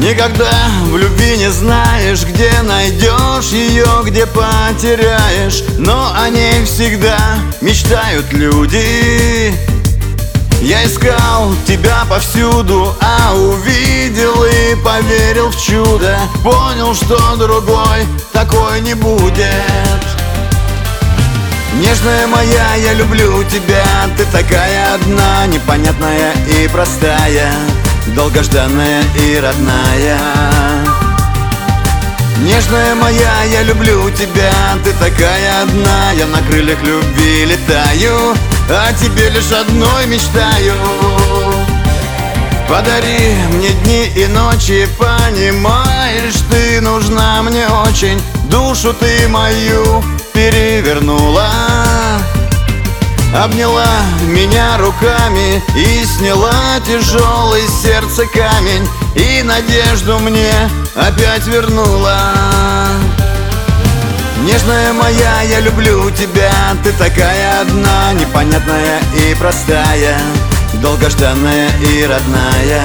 Никогда в любви не знаешь, где найдешь ее, где потеряешь, но о ней всегда мечтают люди. Я искал тебя повсюду, а увидел и поверил в чудо. Понял, что другой такой не будет. Нежная моя, я люблю тебя, ты такая одна, непонятная и простая, долгожданная и родная. Нежная моя, я люблю тебя, ты такая одна, я на крыльях любви летаю, о тебе лишь одной мечтаю. Подари мне дни и ночи, понимаешь, ты нужна мне очень. Душу ты мою перевернула, обняла меня руками и сняла тяжелый сердце камень, и надежду мне опять вернула. Нежная моя, я люблю тебя, ты такая одна, непонятная и простая, долгожданная и родная.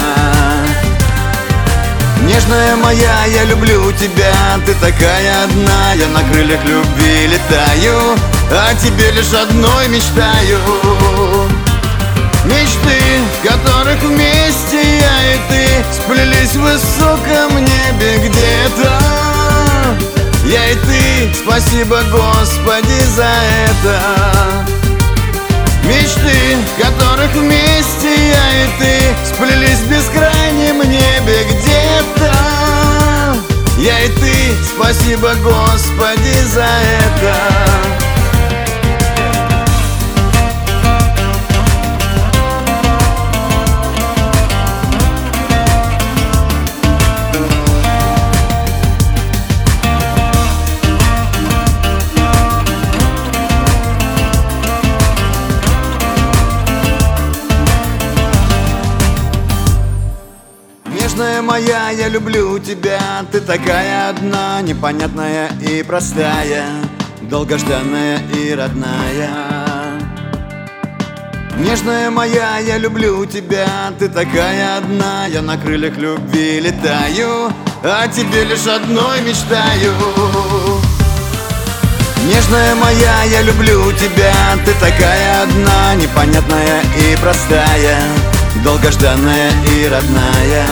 Нежная моя, я люблю тебя, ты такая одна, я на крыльях любви летаю, о тебе лишь одной мечтаю. Мечты, в которых вместе я и ты сплелись в высоком небе где-то. Я и ты, спасибо, Господи, за это. Мечты, в которых вместе я и ты сплелись в бескрайнем небе где-то. Я и ты, спасибо, Господи, за это. Нежная моя, я люблю тебя, ты такая одна, непонятная и простая, долгожданная и родная. Нежная моя, я люблю тебя, ты такая одна, я на крыльях любви летаю, о тебе лишь одной мечтаю. Нежная моя, я люблю тебя, ты такая одна, непонятная и простая, долгожданная и родная.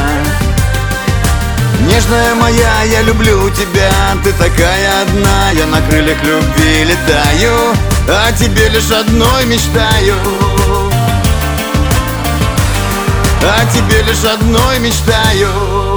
Нежная моя, я люблю тебя, ты такая одна, я на крыльях любви летаю, о тебе лишь одной мечтаю. О тебе лишь одной мечтаю.